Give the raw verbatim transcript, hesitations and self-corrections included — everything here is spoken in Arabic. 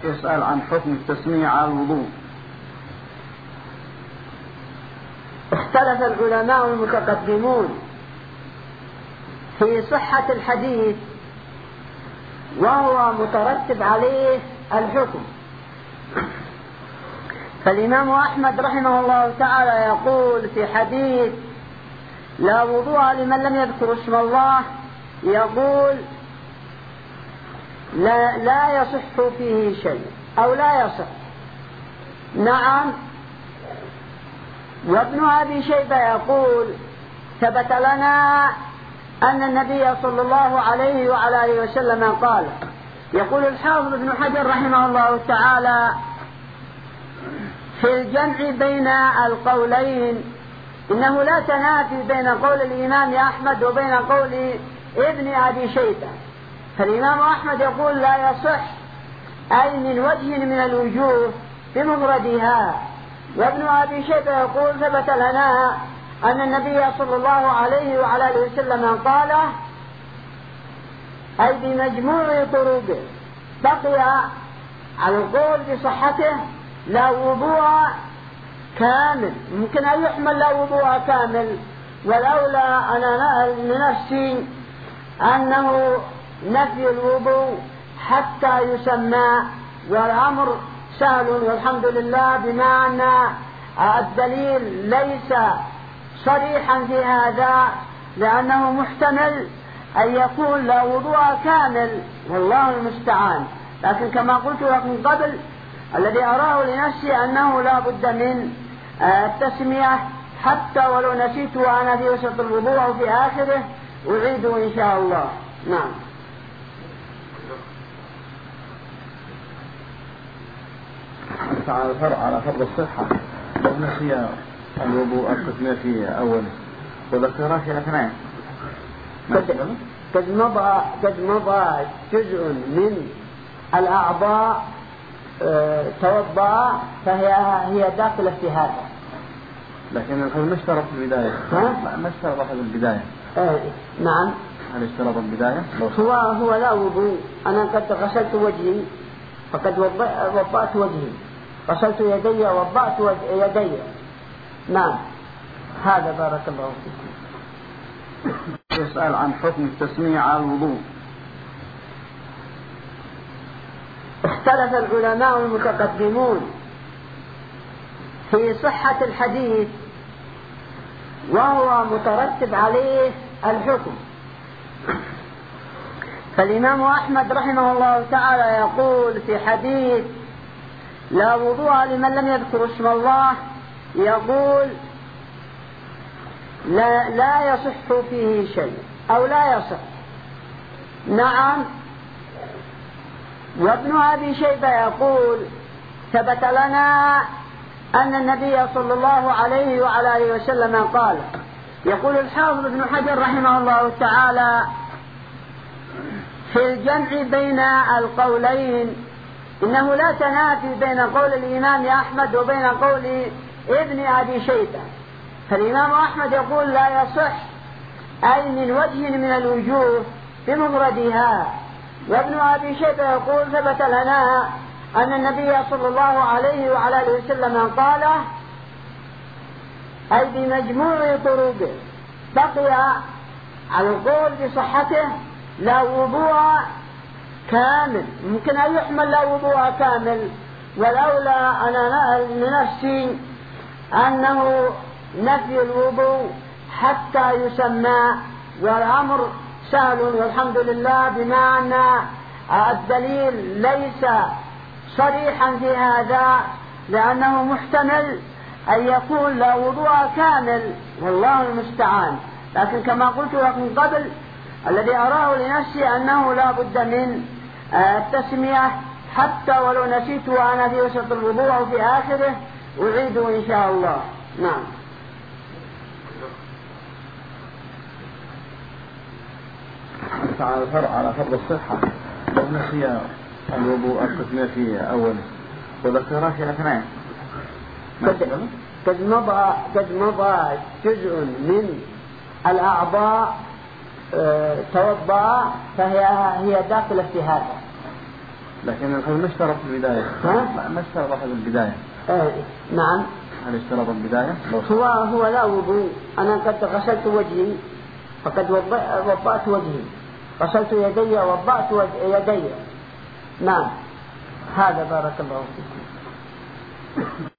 يسأل عن حكم التسميع على الوضوء. اختلف العلماء المتقدمون في صحة الحديث وهو مترتب عليه الحكم. فالإمام أحمد رحمه الله تعالى يقول في حديث لا وضوء لمن لم يذكر اسم الله، يقول لا, لا يصح فيه شيء أو لا يصح. نعم. وابن أبي شيبة يقول ثبت لنا أن النبي صلى الله عليه وعلى آله وسلم قال. يقول الحافظ ابن حجر رحمه الله تعالى في الجمع بين القولين إنه لا تنافي بين قول الإمام أحمد وبين قول ابن أبي شيبة. فالإمام أحمد يقول لا يصح أي من وجه من الوجوه بمفردها، وابن أبي شيبة يقول ثبت لنا أن النبي صلى الله عليه وعلى آله وسلم قال أي بمجموع طرقه. بقي على القول بصحته لا وضوء كامل، ممكن أن يحمل لا وضوء كامل، ولولا أنا لنفسي أنه نفي الوضوء حتى يسمى، والأمر سهل والحمد لله، بما أن الدليل ليس صريحا في هذا، لأنه محتمل أن يكون لا وضوء كامل والله المستعان. لكن كما قلت لكم قبل الذي أراه لنفسي أنه لا بد من التسمية، حتى ولو نسيت وأنا في وسط الوضوء أو في آخره أعيده إن شاء الله. نعم. على الفرع على فرض الصحة لو نسي الوضوء التسمية في أوله وذكرها في أثناء قد, قد مضى قد مضى جزء من الأعضاء اه توضأ، فهي هي داخلة في هذا. لكن الحين ما اشترط في البداية. ما اشترط في البداية. اه نعم. هل اشترط البداية؟ هو هو لا وضوء. أنا قد غسلت وجهي فقد وضأت وجهي، غسلت يدي ووضأت يدي. نعم. هذا بارك الله فيكم. يسأل عن حكم التسميع على الوضوء. اختلف العلماء المتقدمون في صحة الحديث وهو مترتب عليه الحكم. فالإمام أحمد رحمه الله تعالى يقول في حديث لا وضوء لمن لم يذكر اسم الله، يقول لا, لا يصح فيه شيء أو لا يصح. نعم. وابن أبي شيبة يقول ثبت لنا أن النبي صلى الله عليه وعلى آله وسلم قال. يقول الحافظ ابن حجر رحمه الله تعالى في الجمع بين القولين إنه لا تنافي بين قول الإمام أحمد وبين قول ابن أبي شيبة. فالإمام أحمد يقول لا يصح أي من وجه من الوجوه بمفردها، وابن أبي شيبة يقول ثبت لنا أن النبي صلى الله عليه وعلى آله وسلم قال أي بمجموع طرقه. بقي على القول بصحته لا وضوء كامل، ممكن أن يحمل لا وضوء كامل، ولولا أنا لنفسي أنه نفي الوضوء حتى يسمى، والأمر سهل والحمد لله، بما أن الدليل ليس صريحا في هذا، لأنه محتمل أن يكون لا وضوء كامل والله المستعان. لكن كما قلت لكم قبل الذي أراه لنفسي أنه لا بد من التسمية، حتى ولو نسيت وأنا في وسط الوضوء أو في آخره أعيده إن شاء الله. نعم. على الفرع على فرض الصحة لو نسي الوضوء التسمية في أوله وذكرها في أثناء. قد, قد مضى قد مضى جزء من الأعضاء اه توضأ، فهي هي داخلة في هذا. لكن الأخذ ما اشترط في البداية. ما اشترط أخذ البداية. إيه نعم. هل اشترط البداية؟ هو هو لا وضوء. أنا قد غسلت وجهي فقد وضأت وجهي، غسلت يدي ووضأت يدي. نعم هذا بارك الله فيكم.